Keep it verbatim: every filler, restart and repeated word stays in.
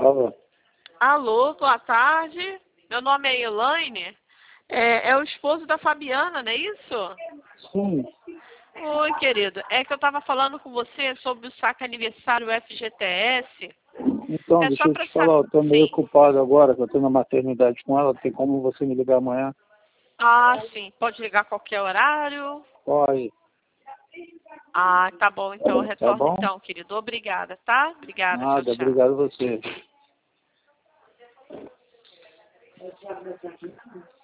Alô? Alô, boa tarde. Meu nome é Elaine. É, é o esposo da Fabiana, não é isso? Sim. Oi, querido. É que eu estava falando com você sobre o saque aniversário F G T S. Então, É deixa só eu para te falar, saber. eu tô meio Sim. ocupado agora, que eu tô na maternidade com ela, tem como você me ligar amanhã? Ah, sim. Pode ligar a qualquer horário. Pode. Ah, tá bom. Então eu Tá retorno bom? então, querido. Obrigada, tá? Obrigada. Tchau, Nada, tchau. obrigado a você.